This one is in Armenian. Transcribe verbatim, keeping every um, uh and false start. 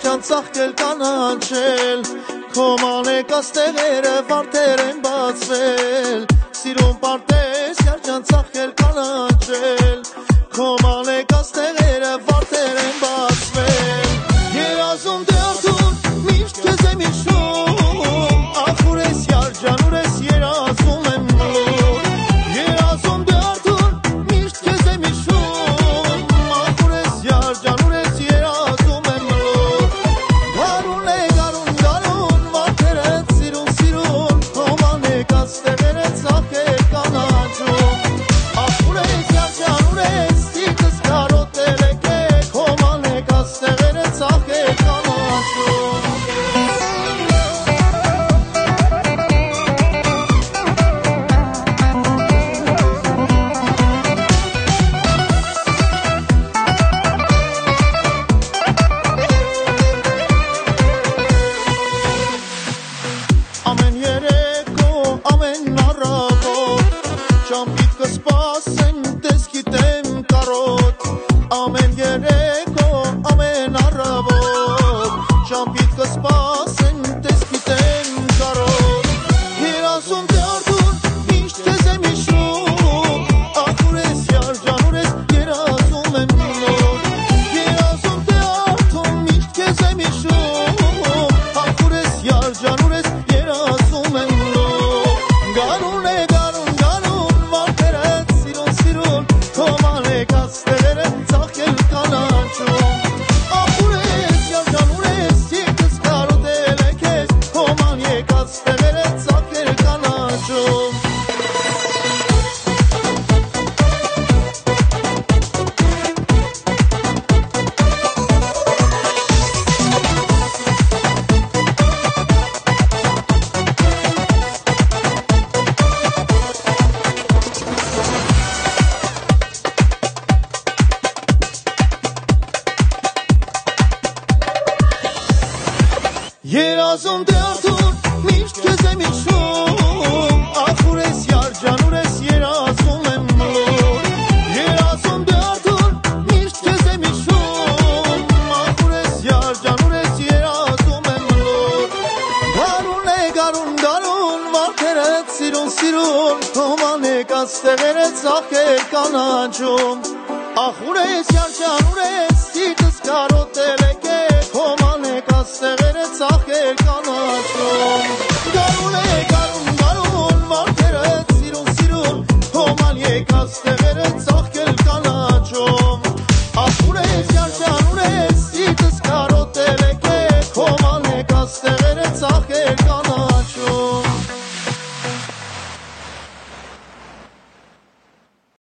Երջան ծաղկել կանանչել Քո մանեկած տեղերը վարդեր են բացվել Սիրուն պարտես երջան ծաղկել կանանչել Քո մանեկած տեղերը վարդեր են բացվել Երազում դե արդուն միշտ քեզ եմ հիշում Ախ ուր ես երջան ուր ես երազում եմ մլուր Երազում դե արդուն միշտ քեզ եմ հիշում Ախ ուր ես երջան ուր ես երազում եմ մլուր Գարուն է գարուն գարուն վարդերդ սիրուն սիրուն Քո մանեկած տեղերը ծաղկել կանանչում Ախ ուր ես երջան ուր ես սիրտս կարոտել է քեզ Քո մանեկած տեղերը ծաղկել կանանչում Ամեն երեկո, ամեն առավոտ Ճամփիդ կսպասեմ, տես գիտեմ կարոտ Ամեն երեկո, ամեն առավոտ Ճամփիդ կսպասեմ, տես գիտեմ կարոտ Երազում դե արդուն միշտ քեզ եմ հիշում Ախ ուր ես երջան ուր ես երազում եմ նոր Երազում դե արդուն միշտ քեզ եմ հիշում Ախ ուր ես երջան ուր ես երազում եմ նոր Գարուն է գարուն գարուն վարդերդ սիրուն սիրուն Քո մանեկած տեղերը ծաղկել կանանչում Ախ ուր ես երջան ուր ես սիրտս կարոտել է քեզ Քո մանեկած տեղերը ծաղկել կանանչում Երազում դե արդուն միշտ քեզ եմ հիշում Ախ ուր ես երջան ուր ես երազում եմ մլուր Երազում դե արդուն միշտ քեզ եմ հիշում Ախ ուր ես երջան ուր ես երազում եմ մլուր Գարուն է գարուն գարուն վարդերդ սիրուն սիրուն Քո մանեկած տեղերը ծաղկել կանանչում Ախ ուր ես երջան ուր ես սիրտս կարոտել է քեզ Քո մանեկած տեղերը ծաղկել կանանչում Գարուն է գարուն գարուն վարդերդ սիրուն սիրուն Քո մանեկած տեղերը